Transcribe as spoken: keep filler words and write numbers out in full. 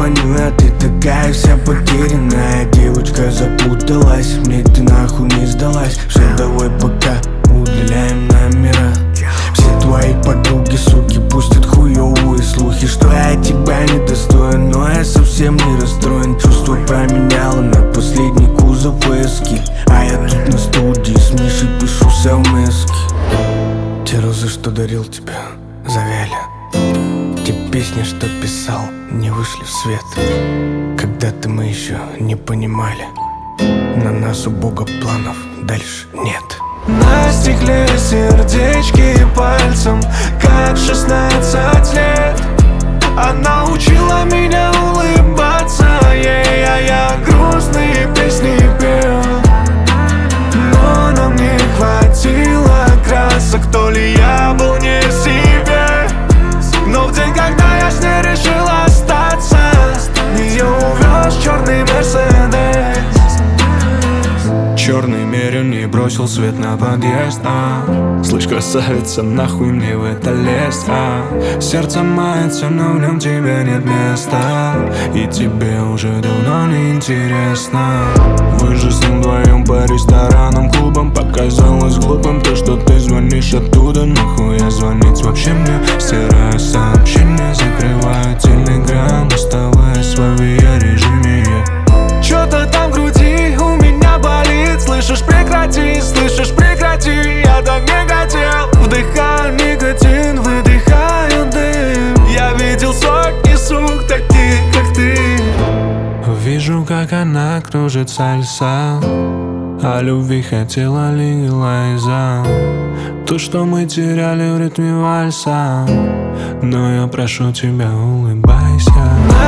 звоню, а ты такая вся потерянная. Девочка запуталась, мне ты нахуй не сдалась. Все, давай пока, удаляем номера. Все твои подруги, суки, пустят хуёвые слухи, что я тебя недостоин, но я совсем не расстроен. Чувство променяла на последний кузов эски, а я тут на студии с Мишей пишу совместки. Те розы, что дарил тебе, завяли. Те песни, что писал, не вышли в свет. Когда-то мы еще не понимали, на нас у Бога планов дальше нет. На стекле сердечки пальцем, как шестнадцать лет. Она учила меня улыбаться ей, а я грустные песни пел. Но нам не хватило красок, то ли я был не в себе. Но в день, когда я с ней решил остаться, ее увез черный Мерседес. Черный мерин и бросил свет на подъезд, а слышь, красавица, нахуй мне в это лезть, а сердце мается, но в нем тебе нет места, и тебе уже давно не интересно. Вы же с ним вдвоем по ресторанам, клубам. Показалось глупым то, что ты звонишь оттуда. Нахуя звонить вообще мне? Стираю сообщения, закрываю телеграм, оставаясь в авиарежиме. Чё-то там в груди у меня болит. Слышишь, прекрати, слышишь, прекрати. Я так не хотел. Вдыхаю никотин, выдыхаю дым. Я видел сотни сук таких, как ты. Вижу, как она кружит сальса, о любви хотела легалайза. То, что мы теряли в ритме вальса. Но я прошу тебя, улыбайся.